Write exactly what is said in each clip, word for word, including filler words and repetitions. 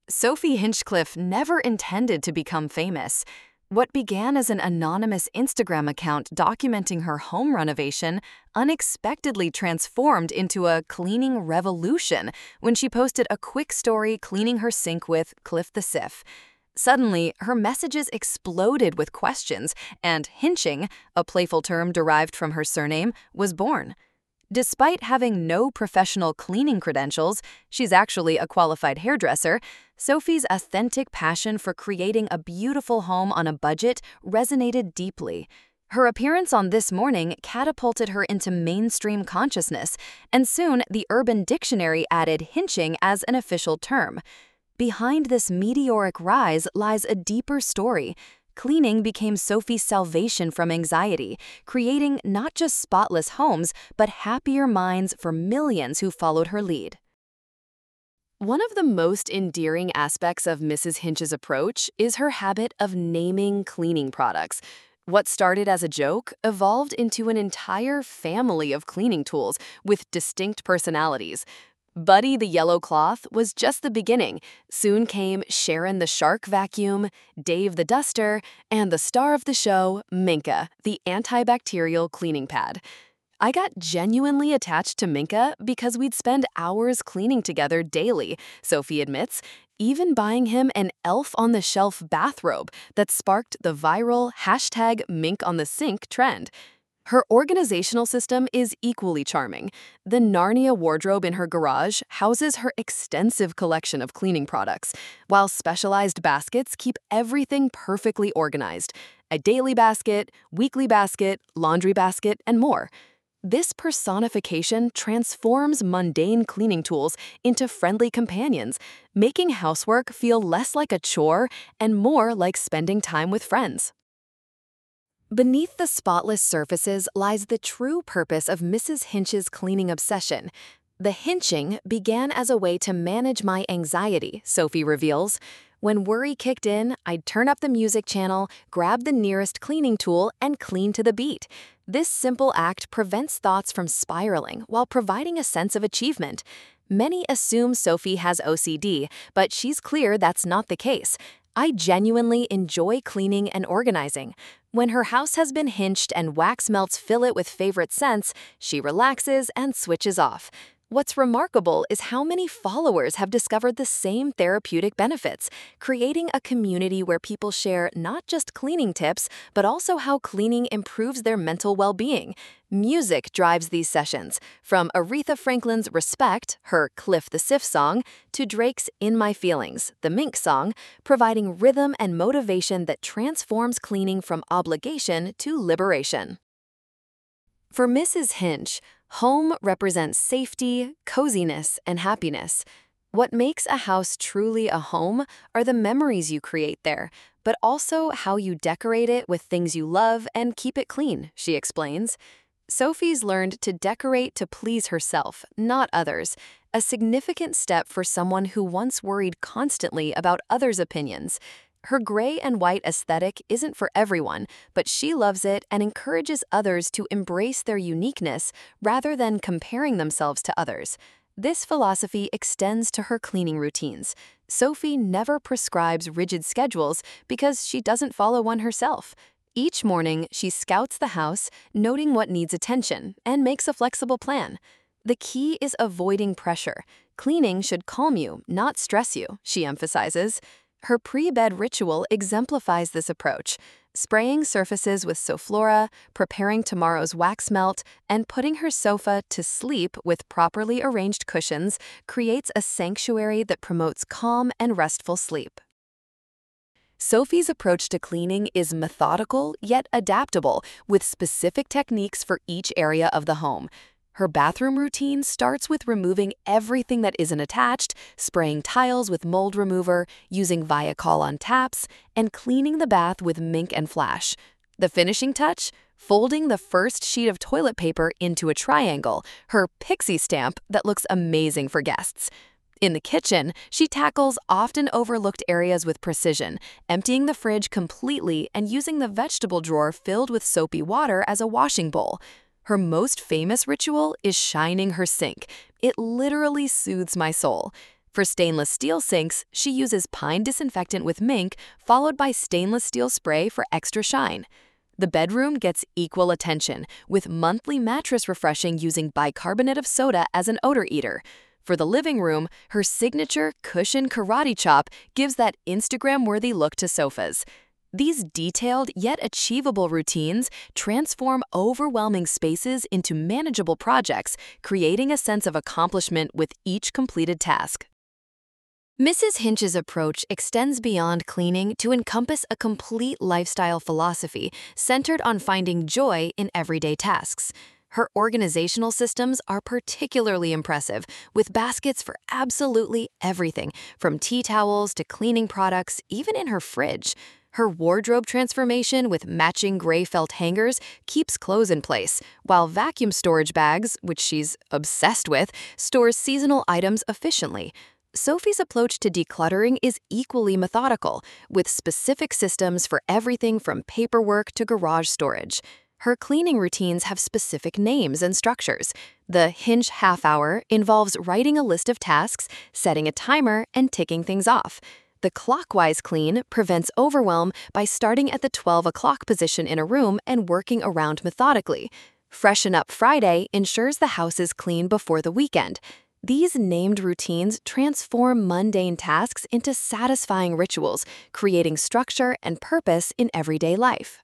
Sophie Hinchcliffe never intended to become famous. What began as an anonymous Instagram account documenting her home renovation unexpectedly transformed into a cleaning revolution when she posted a quick story cleaning her sink with Cliff the Sif. Suddenly, her messages exploded with questions, and hinching, a playful term derived from her surname, was born. Despite having no professional cleaning credentials, she's actually a qualified hairdresser. Sophie's authentic passion for creating a beautiful home on a budget resonated deeply. Her appearance on This Morning catapulted her into mainstream consciousness, and soon the Urban Dictionary added hinching as an official term. Behind this meteoric rise lies a deeper story. Cleaning became Sophie's salvation from anxiety, creating not just spotless homes, but happier minds for millions who followed her lead. One of the most endearing aspects of Missus Hinch's approach is her habit of naming cleaning products. What started as a joke evolved into an entire family of cleaning tools with distinct personalities. Buddy the Yellow Cloth was just the beginning. Soon came Sharon the Shark Vacuum, Dave the Duster, and the star of the show, Minka, the antibacterial cleaning pad. I got genuinely attached to Minka because we'd spend hours cleaning together daily, Sophie admits, even buying him an elf-on-the-shelf bathrobe that sparked the viral hashtag Mink on the Sink trend. Her organizational system is equally charming. The Narnia wardrobe in her garage houses her extensive collection of cleaning products, while specialized baskets keep everything perfectly organized. A daily basket, weekly basket, laundry basket, and more. This personification transforms mundane cleaning tools into friendly companions, making housework feel less like a chore and more like spending time with friends. Beneath the spotless surfaces lies the true purpose of Missus Hinch's cleaning obsession. The hinching began as a way to manage my anxiety, Sophie reveals. When worry kicked in, I'd turn up the music channel, grab the nearest cleaning tool, and clean to the beat. This simple act prevents thoughts from spiraling while providing a sense of achievement. Many assume Sophie has O C D, but she's clear that's not the case. I genuinely enjoy cleaning and organizing. When her house has been hinched and wax melts fill it with favorite scents, she relaxes and switches off. What's remarkable is how many followers have discovered the same therapeutic benefits, creating a community where people share not just cleaning tips, but also how cleaning improves their mental well-being. Music drives these sessions, from Aretha Franklin's Respect, her Cliff the Sif song, to Drake's In My Feelings, the Mink song, providing rhythm and motivation that transforms cleaning from obligation to liberation. For Missus Hinch, home represents safety, coziness, and happiness. What makes a house truly a home are the memories you create there, but also how you decorate it with things you love and keep it clean, she explains. Sophie's learned to decorate to please herself, not others, a significant step for someone who once worried constantly about others' opinions. Her gray and white aesthetic isn't for everyone, but she loves it and encourages others to embrace their uniqueness rather than comparing themselves to others. This philosophy extends to her cleaning routines. Sophie never prescribes rigid schedules because she doesn't follow one herself. Each morning, she scouts the house, noting what needs attention, and makes a flexible plan. The key is avoiding pressure. Cleaning should calm you, not stress you, she emphasizes. Her pre-bed ritual exemplifies this approach, spraying surfaces with Soflora, preparing tomorrow's wax melt, and putting her sofa to sleep with properly arranged cushions creates a sanctuary that promotes calm and restful sleep. Sophie's approach to cleaning is methodical yet adaptable, with specific techniques for each area of the home. Her bathroom routine starts with removing everything that isn't attached, spraying tiles with mold remover, using Viacol on taps, and cleaning the bath with Mink and Flash. The finishing touch? Folding the first sheet of toilet paper into a triangle, her pixie stamp that looks amazing for guests. In the kitchen, she tackles often overlooked areas with precision, emptying the fridge completely and using the vegetable drawer filled with soapy water as a washing bowl. Her most famous ritual is shining her sink. It literally soothes my soul. For stainless steel sinks, she uses pine disinfectant with mink, followed by stainless steel spray for extra shine. The bedroom gets equal attention, with monthly mattress refreshing using bicarbonate of soda as an odor eater. For the living room, her signature cushion karate chop gives that Instagram-worthy look to sofas. These detailed yet achievable routines transform overwhelming spaces into manageable projects, creating a sense of accomplishment with each completed task. Missus Hinch's approach extends beyond cleaning to encompass a complete lifestyle philosophy centered on finding joy in everyday tasks. Her organizational systems are particularly impressive, with baskets for absolutely everything, from tea towels to cleaning products, even in her fridge. Her wardrobe transformation with matching gray felt hangers keeps clothes in place, while vacuum storage bags, which she's obsessed with, stores seasonal items efficiently. Sophie's approach to decluttering is equally methodical, with specific systems for everything from paperwork to garage storage. Her cleaning routines have specific names and structures. The Hinch Half Hour involves writing a list of tasks, setting a timer, and ticking things off. The Clockwise Clean prevents overwhelm by starting at the twelve o'clock position in a room and working around methodically. Freshen Up Friday ensures the house is clean before the weekend. These named routines transform mundane tasks into satisfying rituals, creating structure and purpose in everyday life.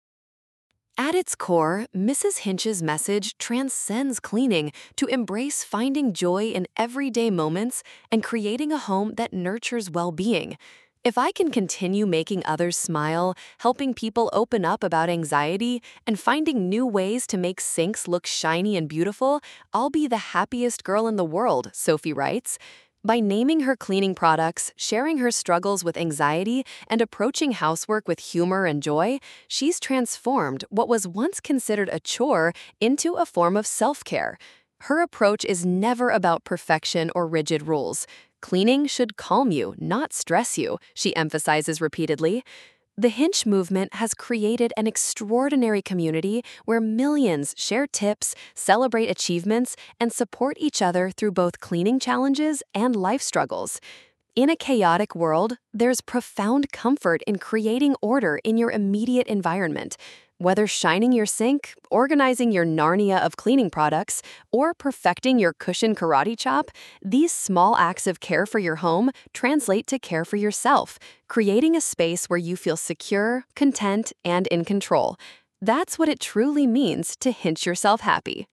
At its core, Missus Hinch's message transcends cleaning to embrace finding joy in everyday moments and creating a home that nurtures well-being. If I can continue making others smile, helping people open up about anxiety, and finding new ways to make sinks look shiny and beautiful, I'll be the happiest girl in the world, Sophie writes. By naming her cleaning products, sharing her struggles with anxiety, and approaching housework with humor and joy, she's transformed what was once considered a chore into a form of self-care. Her approach is never about perfection or rigid rules. Cleaning should calm you, not stress you, she emphasizes repeatedly. The Hinch movement has created an extraordinary community where millions share tips, celebrate achievements, and support each other through both cleaning challenges and life struggles. In a chaotic world, there's profound comfort in creating order in your immediate environment. Whether shining your sink, organizing your Narnia of cleaning products, or perfecting your cushion karate chop, these small acts of care for your home translate to care for yourself, creating a space where you feel secure, content, and in control. That's what it truly means to Hinch yourself happy.